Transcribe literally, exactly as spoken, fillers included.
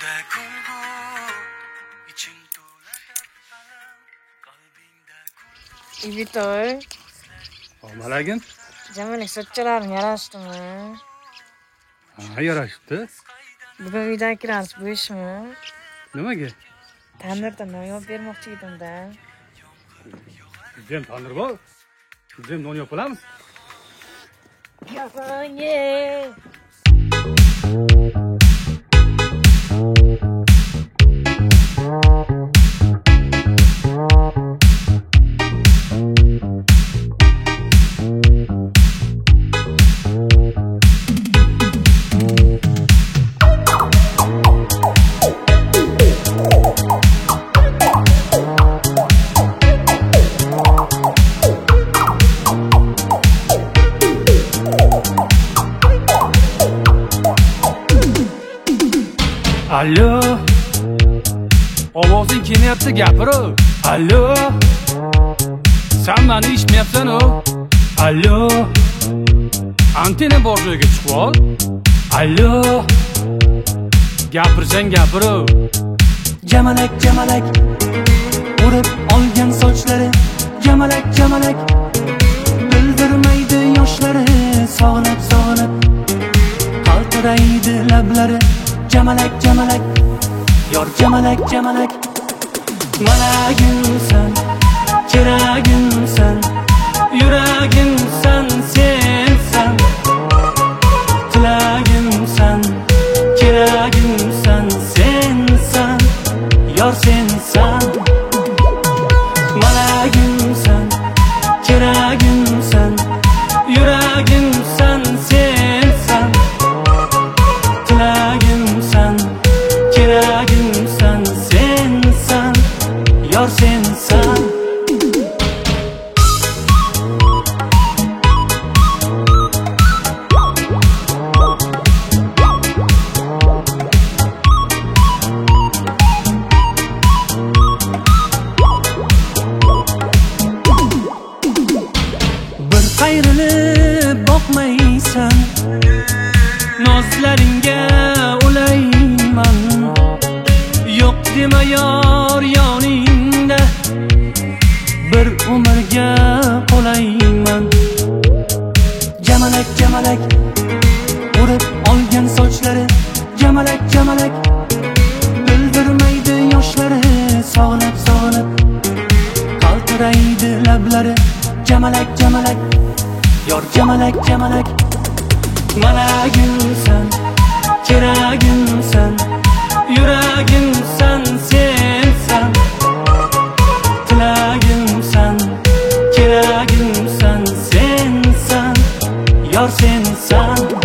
Ko'zingda kulgu, ichim to'ladi alam, qalbingda kulgu. Ibitoy, Malagin? Jamila sochchalaring yarashdimi? Ha, yarashibdi. Bugun uydan kiramiz, bu ishmi? Nimaga? Tandirda non yopib bermoqchi edim-da. Bizem tandir bor. Bizem non yapolamiz. Yapang. Allo. Ovozing kelyapti, gapir. Allo. Sen meni eshitmayapsan-ku? Allo. Antena bor joyga chiqib ol. Allo. Gapirsang gapir. Jamalak jamalak urib olgan sochlari, jamalak jamalak bildirmaydi yoshlari, sog'inib sog'inib qaltiraydi lablari. Jamalak jamalak yor jamalak jamalak malagimsan, keragimsan, yuragimsan, sensan tilagimsan, keragimsan, sensan yor sensan malagimsan, keragimsan, yuragimsan, sensan tilagimsan, keragimsan, sensan yor sensan. Bir qayrilib boqmaysan, nozlaringga ulayman. Yo'q dema yor yoningda, bir umrga qolayman. Jamalak jamalak urib olgan sochlari, jamalak jamalak bildirmaydi yoshlari, sog'inib sog'inib qaltiraydi lablari. Jamalak jamalak yor jamalak jamalak malagimsan, keragimsan, yuragimsan, sensan tilagimsan, keragimsan, sensan yor sensan.